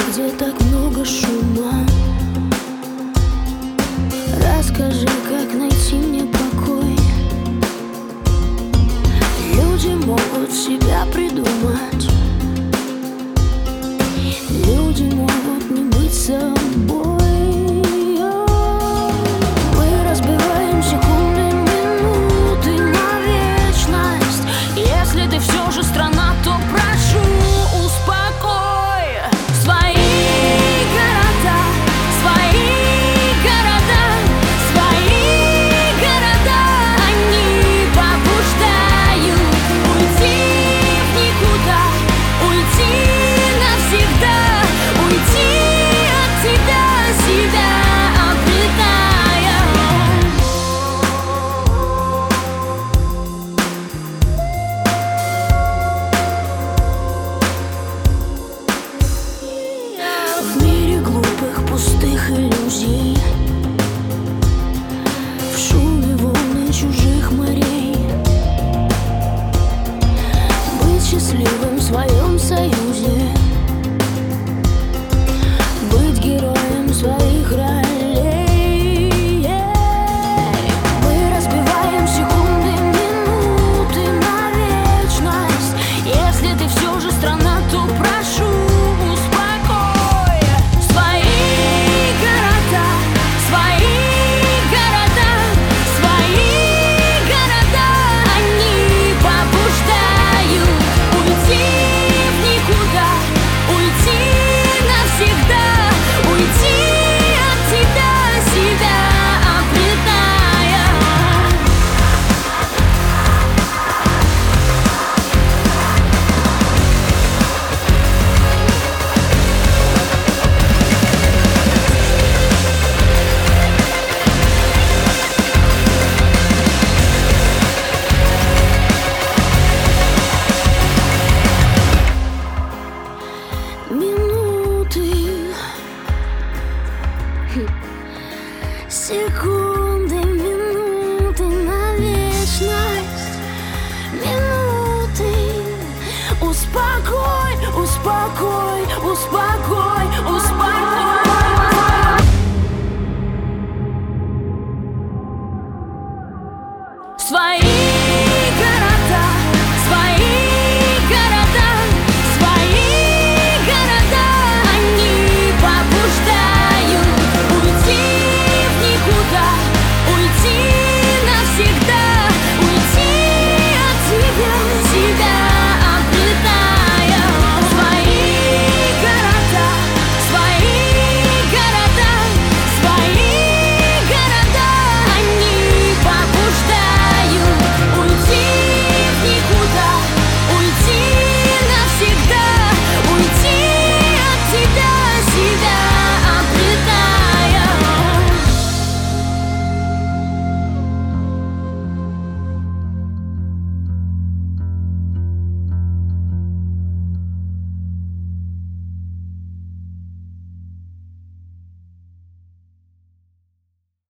где так много шума. Расскажи, как найти мне покой. Люди могут себя придумать, люди могут не быть собой. Мы разбиваем секунды, минуты на вечность. Если ты все же страна, то прошу, успокой свои города, свои города, свои города. Они побуждают уйти в никуда, уйти навсегда, уйти от тебя, себя обретая. В мире глупых, пустых иллюзий, в шуме волны чужих морей, быть счастливым в своем союзе, быть героем своих ролей. Мы разбиваем секунды, минуты на вечность. Если ты все же страна, то прошу, успокой свои города, свои города, свои города. Они побуждают уйти в никуда, уйти навсегда, уйти от тебя, себя обретая. Минуты, секунды, минуты на вечность. Минуты, успокой, успокой, успокой.